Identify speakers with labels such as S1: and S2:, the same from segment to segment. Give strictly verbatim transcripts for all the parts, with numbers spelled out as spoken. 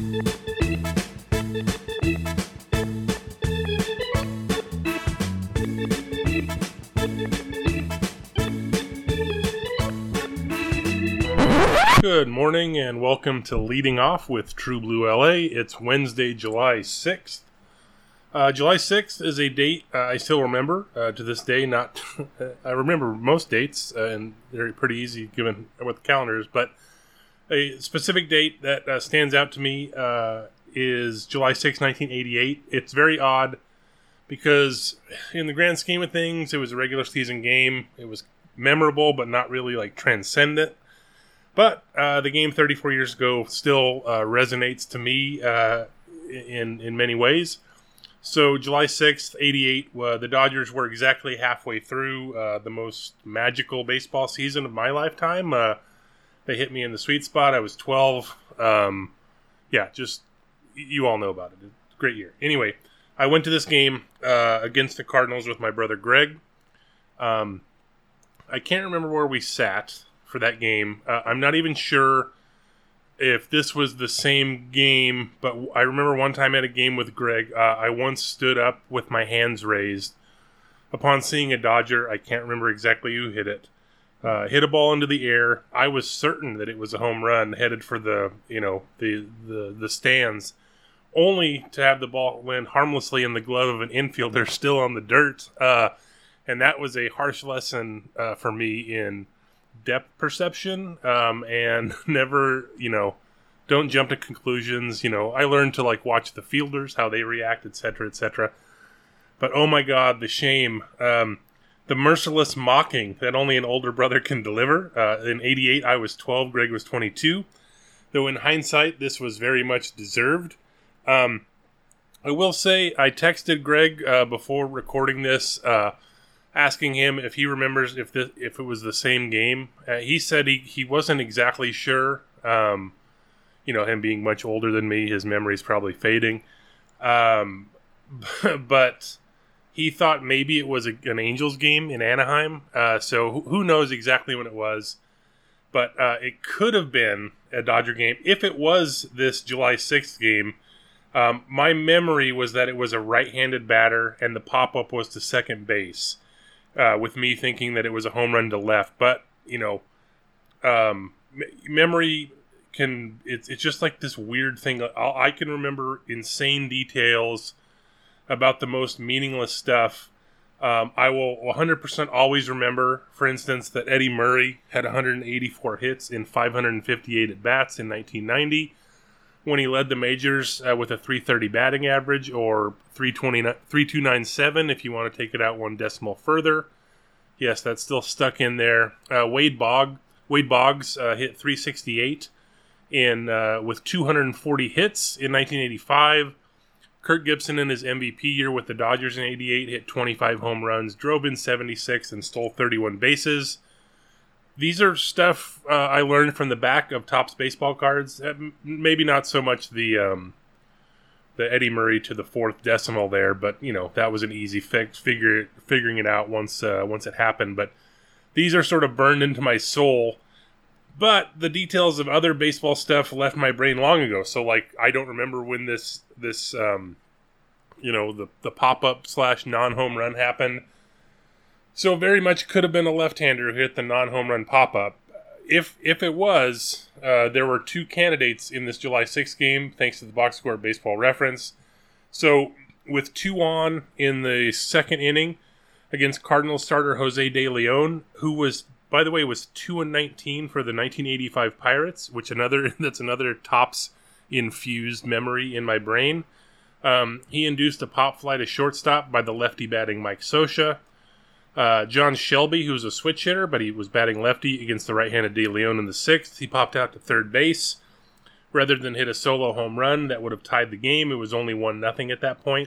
S1: Good morning and welcome to Leading Off with True Blue L A. It's Wednesday, July sixth. Uh, July sixth is a date uh, I still remember uh, to this day. Not, I remember most dates, uh, and they're pretty easy given with calendars, but a specific date that uh, stands out to me uh, is July sixth, nineteen eighty-eight. It's very odd because in the grand scheme of things, it was a regular season game. It was memorable, but not really like transcendent. But uh, the game thirty-four years ago still uh, resonates to me uh, in in many ways. So July sixth, eighty-eight, uh, the Dodgers were exactly halfway through uh, the most magical baseball season of my lifetime. Uh, they hit me in the sweet spot. I was twelve. Um, yeah, just, you all know about it. Great year. Anyway, I went to this game uh, against the Cardinals with my brother Greg. Um, I can't remember where we sat for that game. Uh, I'm not even sure if this was the same game, but I remember one time at a game with Greg, uh, I once stood up with my hands raised upon seeing a Dodger. I can't remember exactly who hit it. Uh, hit a ball into the air. I was certain that it was a home run headed for the, you know, the, the, the stands, only to have the ball land harmlessly in the glove of an infielder still on the dirt. Uh, and that was a harsh lesson uh, for me in depth perception, um, and never, you know, don't jump to conclusions. You know, I learned to like watch the fielders, how they react, et cetera, et cetera. But oh my God, the shame, um, the merciless mocking that only an older brother can deliver. Uh, in eighty-eight, I was twelve, Greg was twenty-two. Though in hindsight, this was very much deserved. Um, I will say, I texted Greg uh, before recording this, uh, asking him if he remembers if this, if it was the same game. Uh, he said he, he wasn't exactly sure. Um, you know, him being much older than me, his memory's probably fading. Um, but he thought maybe it was a, an Angels game in Anaheim. Uh, so who knows exactly when it was. But uh, it could have been a Dodger game. If it was this July sixth game, um, my memory was that it was a right-handed batter and the pop-up was to second base. Uh, with me thinking that it was a home run to left. But, you know, um, m- memory can, it's, it's just like this weird thing. I'll, I can remember insane details about the most meaningless stuff. Um, I will one hundred percent always remember, for instance, that Eddie Murray had one hundred eighty-four hits in five hundred fifty-eight at-bats in nineteen ninety, when he led the majors uh, with a three thirty batting average, or three two ninety-seven if you want to take it out one decimal further. Yes, that's still stuck in there. Uh, Wade Bogg, Wade Boggs uh, hit three sixty-eight in uh, with two hundred forty hits in nineteen eighty-five. Kirk Gibson in his M V P year with the Dodgers in eighty-eight hit twenty-five home runs, drove in seventy-six, and stole thirty-one bases. These are stuff uh, I learned from the back of Topps baseball cards. Uh, maybe not so much the um, the Eddie Murray to the fourth decimal there, but you know that was an easy fix. Figure figuring it out once uh, once it happened. But these are sort of burned into my soul. But the details of other baseball stuff left my brain long ago. So like I don't remember when this this um, you know the the pop up slash non home run happened. So very much could have been a left-hander who hit the non-home run pop-up. If if it was, uh, there were two candidates in this July sixth game, thanks to the box score at Baseball Reference. So with two on in the second inning against Cardinals starter Jose De Leon, who was, by the way, was two and nineteen for the nineteen eighty-five Pirates, which another that's another Topps infused memory in my brain. Um, he induced a pop fly to shortstop by the lefty batting Mike Scioscia. Uh, John Shelby, who was a switch hitter, but he was batting lefty against the right-handed De Leon in the sixth. He popped out to third base. Rather than hit a solo home run that would have tied the game, it was only one nothing at that point.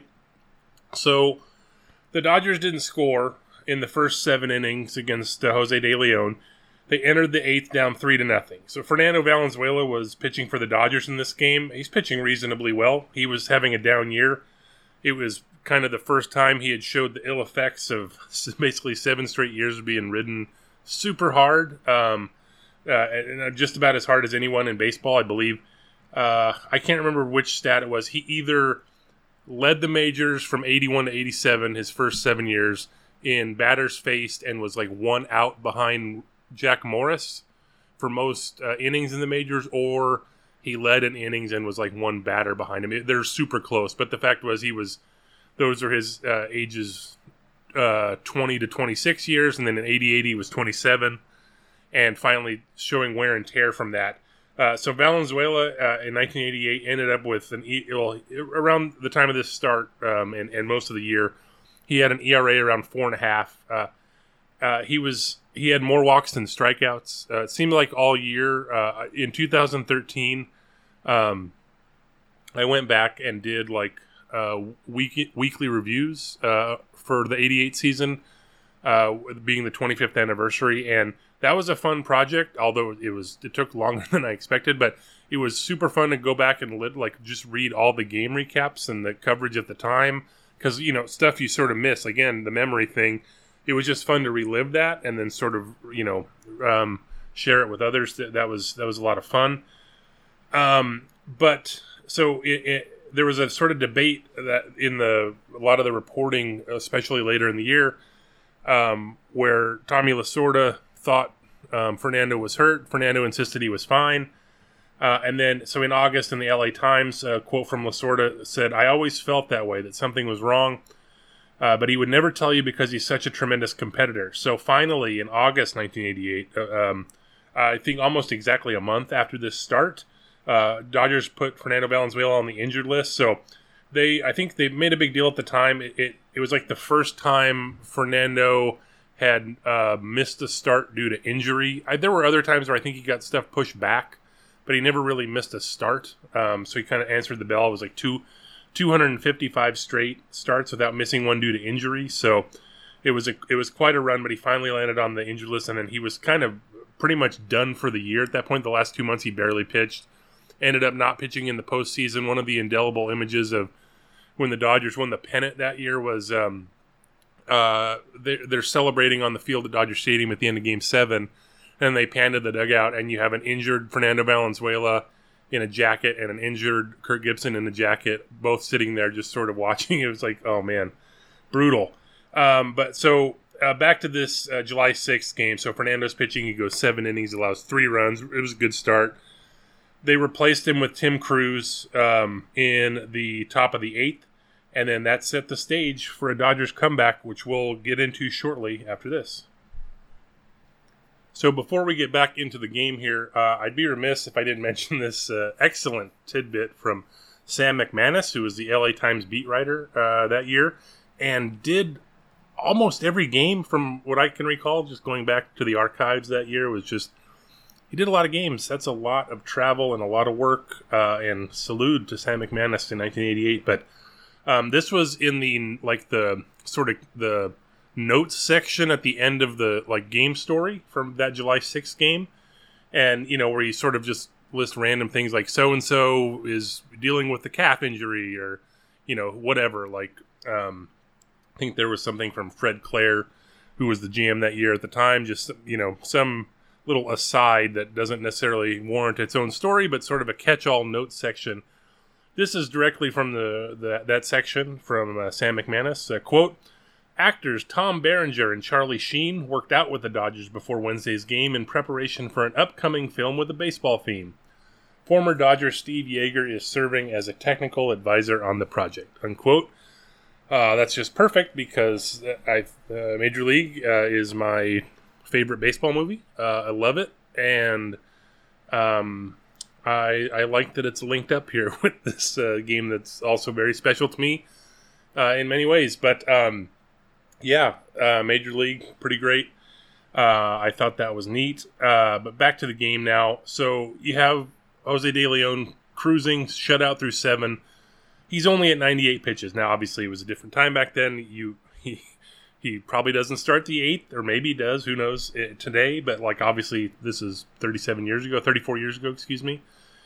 S1: So the Dodgers didn't score in the first seven innings against uh, Jose De Leon. They entered the eighth down three to nothing. So Fernando Valenzuela was pitching for the Dodgers in this game. He's pitching reasonably well. He was having a down year. It was kind of the first time he had showed the ill effects of basically seven straight years of being ridden super hard, um, uh, and just about as hard as anyone in baseball, I believe. uh, I can't remember which stat it was. He either led the majors from eighty-one to eighty-seven, his first seven years, in batters faced, and was like one out behind Jack Morris for most uh, innings in the majors, or he led in innings and was like one batter behind him. They're super close, but the fact was he was, those are his uh, ages uh, twenty to twenty-six years, and then in eighty-eight he was twenty-seven, and finally showing wear and tear from that. Uh, so Valenzuela uh, in nineteen eighty-eight ended up with an e- well, around the time of this start um, and, and most of the year, he had an E R A around four and a half. Uh, uh, he was he had more walks than strikeouts. Uh, it seemed like all year. Uh, in two thousand thirteen, um, I went back and did like uh, week weekly reviews uh, for the eighty-eight season, uh, being the twenty-fifth anniversary, and that was a fun project, although it was it took longer than I expected, but it was super fun to go back and like just read all the game recaps and the coverage at the time, because, you know, stuff you sort of miss. Again, the memory thing, it was just fun to relive that and then sort of, you know, um, share it with others. That, that was that was a lot of fun. Um, but so it, it, there was a sort of debate that in the a lot of the reporting, especially later in the year, um, where Tommy Lasorda thought um, Fernando was hurt. Fernando insisted he was fine. Uh, and then, so in August in the L A Times, a quote from Lasorda said, "I always felt that way, that something was wrong, uh, but he would never tell you because he's such a tremendous competitor." So finally, in August nineteen eighty-eight, uh, um, I think almost exactly a month after this start, uh, Dodgers put Fernando Valenzuela on the injured list. So they, I think they made a big deal at the time. It, it, it was like the first time Fernando had uh, missed a start due to injury. I, there were other times where I think he got stuff pushed back, but he never really missed a start. Um, so he kind of answered the bell. It was like two, two hundred fifty-five straight starts without missing one due to injury. So it was a, it was quite a run, but he finally landed on the injured list, and then he was kind of pretty much done for the year at that point. The last two months he barely pitched. Ended up not pitching in the postseason. One of the indelible images of when the Dodgers won the pennant that year was um, uh, they're, they're celebrating on the field at Dodger Stadium at the end of Game seven, and they panned to the dugout, and you have an injured Fernando Valenzuela in a jacket and an injured Kirk Gibson in a jacket, both sitting there just sort of watching. It was like, oh, man, brutal. Um, but so uh, back to this uh, July sixth game. So Fernando's pitching. He goes seven innings, allows three runs. It was a good start. They replaced him with Tim Cruz um, in the top of the eighth, and then that set the stage for a Dodgers comeback, which we'll get into shortly after this. So before we get back into the game here, uh, I'd be remiss if I didn't mention this uh, excellent tidbit from Sam McManus, who was the L A Times beat writer uh, that year, and did almost every game from what I can recall, just going back to the archives that year, was just, he did a lot of games. That's a lot of travel and a lot of work, uh, and salute to Sam McManus in nineteen eighty-eight. But um, this was in the, like, the sort of the notes section at the end of the, like, game story from that July sixth game. And, you know, where you sort of just list random things like so-and-so is dealing with the calf injury, or, you know, whatever. Like, um, I think there was something from Fred Clare, who was the G M that year at the time, just, you know, some little aside that doesn't necessarily warrant its own story, but sort of a catch-all notes section. This is directly from the, the that section from uh, Sam McManus. Uh, quote, "Actors Tom Berenger and Charlie Sheen worked out with the Dodgers before Wednesday's game in preparation for an upcoming film with a baseball theme. Former Dodger Steve Yeager is serving as a technical advisor on the project." Unquote. Uh, that's just perfect because I uh, Major League uh, is my favorite baseball movie. Uh, I love it, and um, I I like that it's linked up here with this uh, game that's also very special to me uh, in many ways. But um, yeah, uh, Major League, pretty great. Uh, I thought that was neat. Uh, but back to the game now. So you have Jose De Leon cruising, shutout through seven. He's only at ninety-eight pitches. Now, obviously, it was a different time back then. You he he probably doesn't start the eighth, or maybe he does. Who knows uh, today? But like, obviously, this is thirty-seven years ago, thirty-four years ago, excuse me.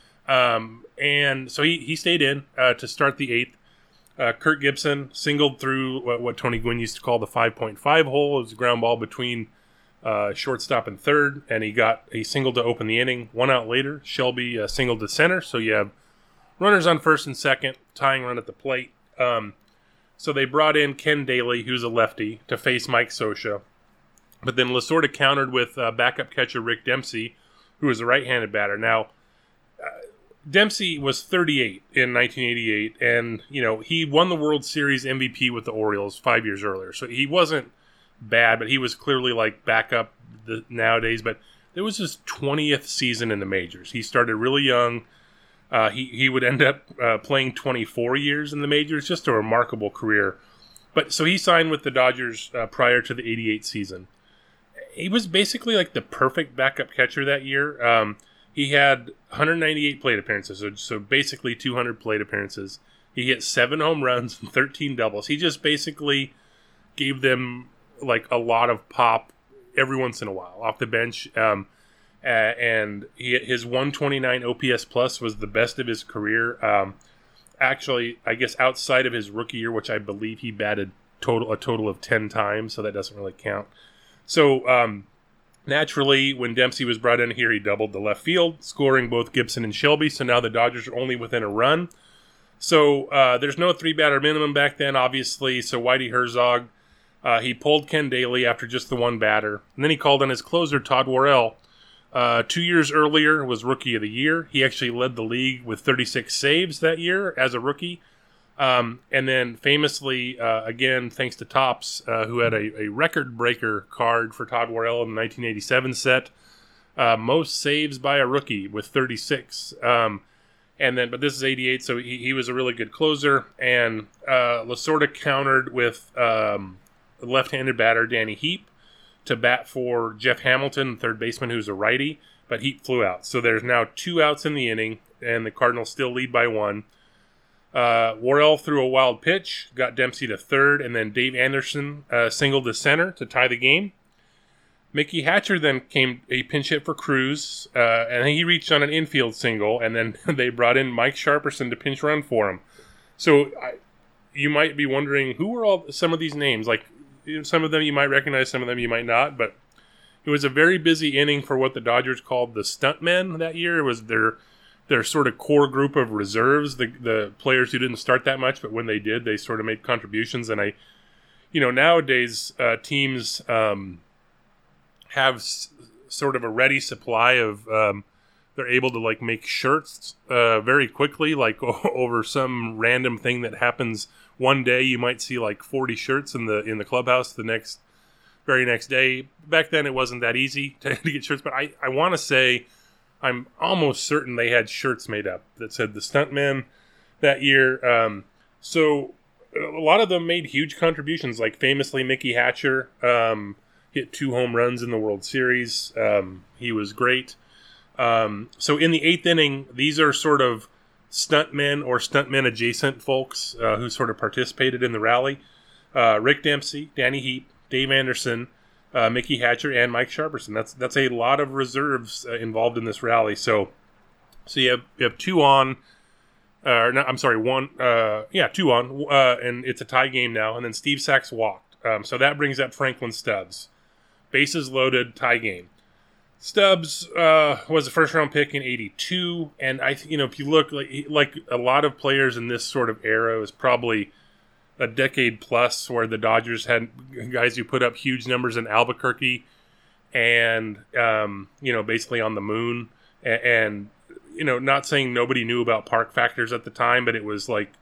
S1: Um, and so he he stayed in uh, to start the eighth. Uh, Kirk Gibson singled through what, what Tony Gwynn used to call the five point five hole. It was a ground ball between uh, shortstop and third, and he got a single to open the inning. One out later, Shelby uh, singled to center, so you have runners on first and second, tying run at the plate. Um, so they brought in Ken Daly, who's a lefty, to face Mike Scioscia. But then Lasorda countered with uh, backup catcher Rick Dempsey, who was a right-handed batter. Now, uh, Dempsey was thirty-eight in nineteen eighty-eight, and you know he won the World Series M V P with the Orioles five years earlier. So he wasn't bad, but he was clearly like backup the, nowadays. But it was his twentieth season in the majors. He started really young. Uh, he he would end up uh, playing twenty-four years in the majors. Just a remarkable career. But so he signed with the Dodgers uh, prior to the eighty-eight season. He was basically like the perfect backup catcher that year. Um, he had one hundred ninety-eight plate appearances, so, so basically two hundred plate appearances. He hit seven home runs and thirteen doubles. He just basically gave them like a lot of pop every once in a while off the bench. Um, uh, and he, his one twenty-nine O P S plus was the best of his career. Um, actually, I guess outside of his rookie year, which I believe he batted total a total of ten times, so that doesn't really count. So, um, naturally, when Dempsey was brought in here, he doubled the left field, scoring both Gibson and Shelby. So now the Dodgers are only within a run. So uh, there's no three-batter minimum back then, obviously. So Whitey Herzog, uh, he pulled Ken Daly after just the one batter. And then he called on his closer, Todd Worrell. Uh, two years earlier was Rookie of the Year. He actually led the league with thirty-six saves that year as a rookie. Um, and then famously, uh, again, thanks to Topps, uh, who had a, a record breaker card for Todd Worrell in the nineteen eighty-seven set, uh, most saves by a rookie with thirty-six. Um, and then, but this is eighty-eight, so he, he was a really good closer. And uh, Lasorda countered with um, left-handed batter Danny Heap to bat for Jeff Hamilton, third baseman, who's a righty. But Heap flew out, so there's now two outs in the inning, and the Cardinals still lead by one. Uh, Worrell threw a wild pitch, got Dempsey to third, and then Dave Anderson uh, singled to center to tie the game. Mickey Hatcher then came a pinch hit for Cruz, uh, and he reached on an infield single, and then they brought in Mike Sharperson to pinch run for him. So I, you might be wondering, who are all some of these names? Like, some of them you might recognize, some of them you might not, but it was a very busy inning for what the Dodgers called the stuntmen that year. It was their their sort of core group of reserves, the the players who didn't start that much, but when they did, they sort of made contributions. And I, you know, nowadays uh, teams um, have s- sort of a ready supply of, um, they're able to like make shirts uh, very quickly, like over some random thing that happens one day. You might see like forty shirts in the in the clubhouse the next very next day. Back then, it wasn't that easy to, to get shirts, but I, I want to say, I'm almost certain they had shirts made up that said the Stuntman that year. Um, so a lot of them made huge contributions, like famously Mickey Hatcher um, hit two home runs in the World Series. Um, he was great. Um, so in the eighth inning, these are sort of stuntmen or stuntmen adjacent folks uh, who sort of participated in the rally. Uh, Rick Dempsey, Danny Heap, Dave Anderson, Uh, Mickey Hatcher, and Mike Sharperson. That's that's a lot of reserves uh, involved in this rally. So, so you have you have two on, uh, no, I'm sorry, one, uh, yeah, two on, uh, and it's a tie game now. And then Steve Sachs walked. Um, so that brings up Franklin Stubbs. Bases loaded, tie game. Stubbs uh, was a first round pick in eighty-two, and I, you know, if you look like like a lot of players in this sort of era, it was probably a decade plus where the Dodgers had guys who put up huge numbers in Albuquerque and, um, you know, basically on the moon. And, and, you know, not saying nobody knew about park factors at the time, but it was like,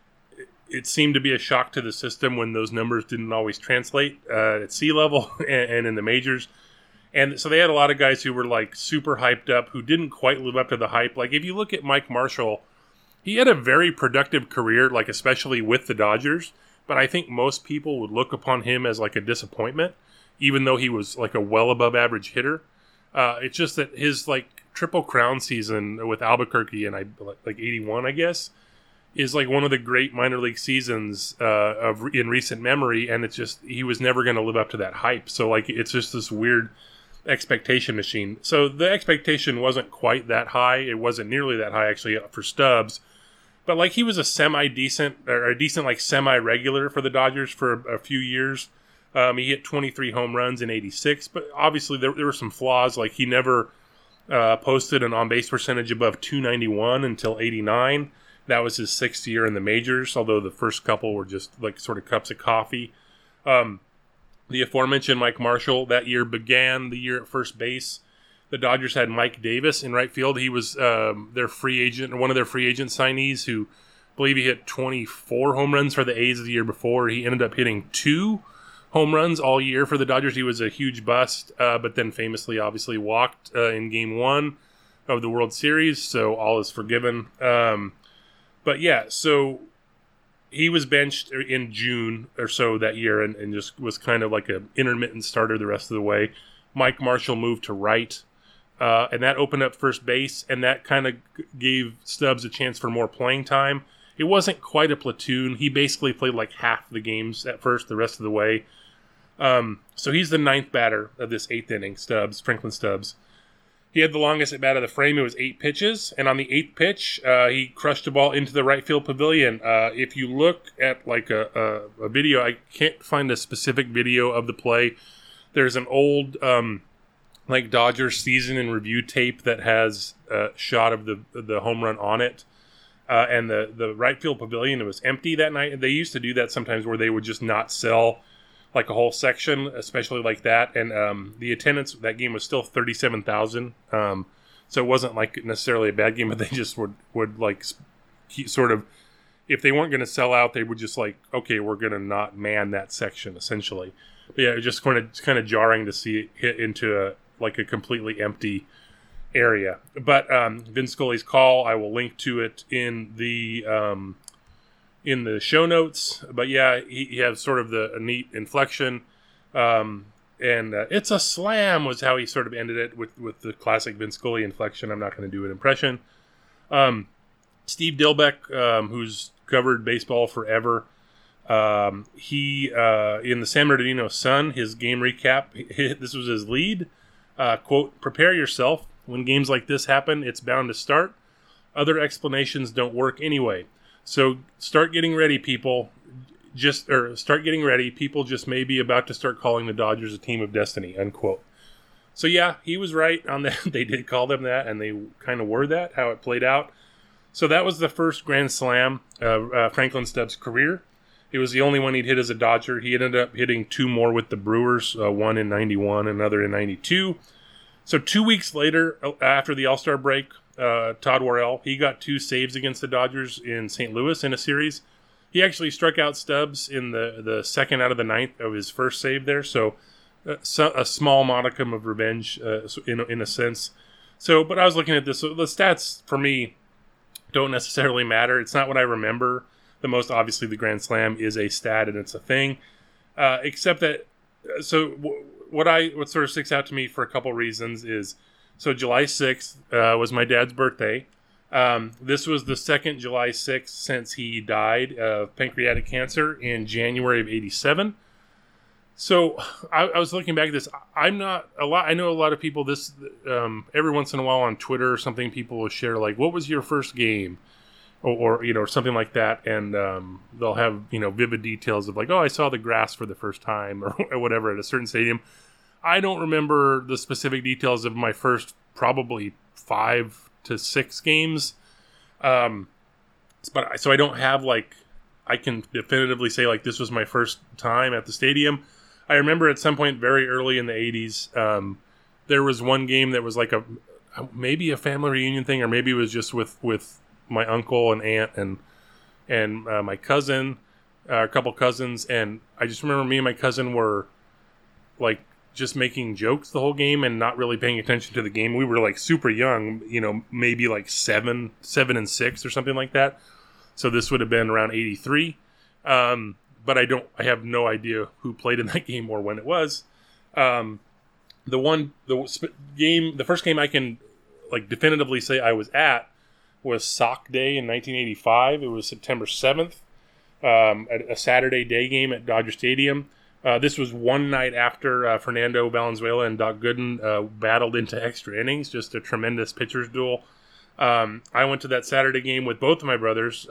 S1: it seemed to be a shock to the system when those numbers didn't always translate uh, at sea level and, and in the majors. And so they had a lot of guys who were like super hyped up who didn't quite live up to the hype. Like if you look at Mike Marshall, he had a very productive career, like especially with the Dodgers, but I think most people would look upon him as like a disappointment, even though he was like a well above average hitter. Uh, it's just that his like triple crown season with Albuquerque and I like eighty-one, I guess, is like one of the great minor league seasons uh, of in recent memory, and it's just he was never going to live up to that hype. So like it's just this weird expectation machine. So the expectation wasn't quite that high. It wasn't nearly that high actually for Stubbs. But like he was a semi-decent or a decent like semi-regular for the Dodgers for a, a few years. Um, he hit twenty-three home runs in eighty-six, but obviously there, there were some flaws. Like he never uh, posted an on-base percentage above two ninety-one until eighty-nine. That was his sixth year in the majors, although the first couple were just like sort of cups of coffee. Um, the aforementioned Mike Marshall that year began the year at first base. The Dodgers had Mike Davis in right field. He was um, their free agent, or one of their free agent signees, who I believe he hit twenty-four home runs for the A's the year before. He ended up hitting two home runs all year for the Dodgers. He was a huge bust, uh, but then famously, obviously, walked uh, in Game One of the World Series, so all is forgiven. Um, but yeah, so he was benched in June or so that year, and, and just was kind of like an intermittent starter the rest of the way. Mike Marshall moved to right. Uh, and that opened up first base, and that kind of gave Stubbs a chance for more playing time. It wasn't quite a platoon. He basically played like half the games at first, the rest of the way. Um, so he's the ninth batter of this eighth inning, Stubbs, Franklin Stubbs. He had the longest at bat of the frame. It was eight pitches, and on the eighth pitch, uh, he crushed a ball into the right field pavilion. Uh, if you look at like a, a, a video, I can't find a specific video of the play. There's an old... Um, like Dodgers season in review tape that has a shot of the the home run on it. Uh, and the, the right field pavilion, it was empty that night. They used to do that sometimes where they would just not sell like a whole section, especially like that. And um, the attendance, that game was still thirty-seven thousand. Um, so it wasn't like necessarily a bad game, but they just would, would like keep sort of, if they weren't going to sell out, they would just like, okay, we're going to not man that section essentially. But yeah, it was just kind of, kind of jarring to see it hit into a, like a completely empty area. But um, Vin Scully's call, I will link to it in the um, in the show notes. But yeah, he, he has sort of the a neat inflection. Um, and uh, it's a slam was how he sort of ended it with, with the classic Vin Scully inflection. I'm not going to do an impression. Um, Steve Dilbeck, um, who's covered baseball forever, um, he, uh, in the San Bernardino Sun, his game recap, this was his lead. Uh, quote, "Prepare yourself. When games like this happen, it's bound to start. Other explanations don't work anyway. So start getting ready, people. Just or start getting ready. People just may be about to start calling the Dodgers a team of destiny." Unquote. So yeah, he was right on that. They did call them that, and they kind of were that, how it played out. So that was the first grand slam of uh, Franklin Stubbs' career. It was the only one he'd hit as a Dodger. He ended up hitting two more with the Brewers, uh, one in ninety-one, another in ninety-two. So two weeks later, after the All-Star break, uh, Todd Worrell, he got two saves against the Dodgers in Saint Louis in a series. He actually struck out Stubbs in the, the second out of the ninth of his first save there. So, uh, so a small modicum of revenge uh, in, in a sense. So, but I was looking at this. So the stats, for me, don't necessarily matter. It's not what I remember. The most, obviously, the Grand Slam is a stat and it's a thing. Uh, except that, so w- what I what sort of sticks out to me for a couple reasons is, so July sixth uh, was my dad's birthday. Um, this was the second July sixth since he died of pancreatic cancer in January of eighty-seven. So I, I was looking back at this. I'm not a lot. I know a lot of people. This um, every once in a while on Twitter or something, people will share like, "What was your first game?" Or, or, you know, something like that, and um, they'll have, you know, vivid details of like, oh, I saw the grass for the first time, or, or whatever at a certain stadium. I don't remember the specific details of my first probably five to six games. Um, but I, so I don't have like, I can definitively say like this was my first time at the stadium. I remember at some point very early in the eighties, um, there was one game that was like a maybe a family reunion thing, or maybe it was just with with. my uncle and aunt and and uh, my cousin, uh, a couple cousins, and I just remember me and my cousin were like just making jokes the whole game and not really paying attention to the game. We were like super young, you know, maybe like seven, seven and six or something like that. So this would have been around eighty-three. Um, but I don't, I have no idea who played in that game or when it was. Um, the one, the sp- game, the first game I can like definitively say I was at was Sock Day in nineteen eighty-five. It was September seventh, um, a, a Saturday day game at Dodger Stadium. Uh, this was one night after uh, Fernando Valenzuela and Doc Gooden uh, battled into extra innings, just a tremendous pitcher's duel. Um, I went to that Saturday game with both of my brothers. Uh,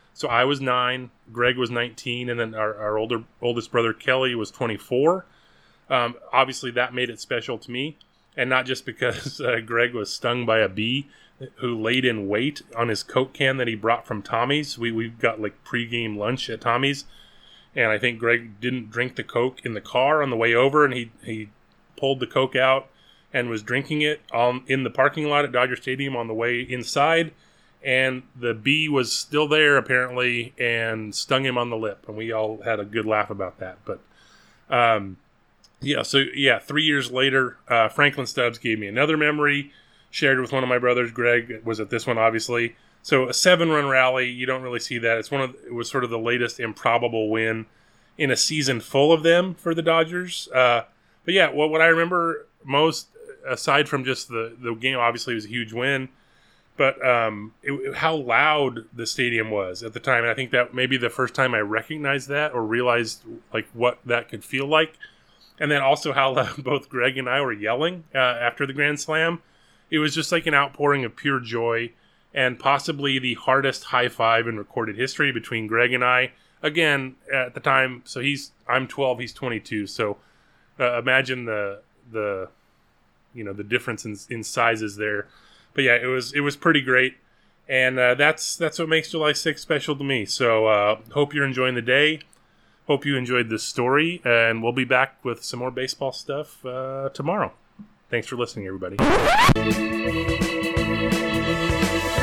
S1: So I was nine, Greg was nineteen, and then our, our older oldest brother Kelly was twenty-four. Um, obviously, that made it special to me, and not just because uh, Greg was stung by a bee who laid in wait on his Coke can that he brought from Tommy's. We we got like pregame lunch at Tommy's, and I think Greg didn't drink the Coke in the car on the way over, and he he pulled the Coke out and was drinking it on in the parking lot at Dodger Stadium on the way inside, and the bee was still there apparently and stung him on the lip, and we all had a good laugh about that. But um. Yeah, so yeah, three years later, uh, Franklin Stubbs gave me another memory, shared with one of my brothers. Greg was at this one, obviously. So a seven-run rally, you don't really see that. It's one of it was sort of the latest improbable win in a season full of them for the Dodgers. Uh, but yeah, what what I remember most, aside from just the the game, obviously it was a huge win, but um, it, how loud the stadium was at the time, and I think that maybe the first time I recognized that or realized like what that could feel like. And then also how loud both Greg and I were yelling uh, after the Grand Slam. It was just like an outpouring of pure joy, and possibly the hardest high five in recorded history between Greg and I. Again, at the time, so he's I'm twelve, he's twenty-two. So uh, imagine the the you know the difference in in sizes there. But yeah, it was it was pretty great, and uh, that's that's what makes July sixth special to me. So uh, hope you're enjoying the day. Hope you enjoyed this story, and we'll be back with some more baseball stuff uh, tomorrow. Thanks for listening, everybody.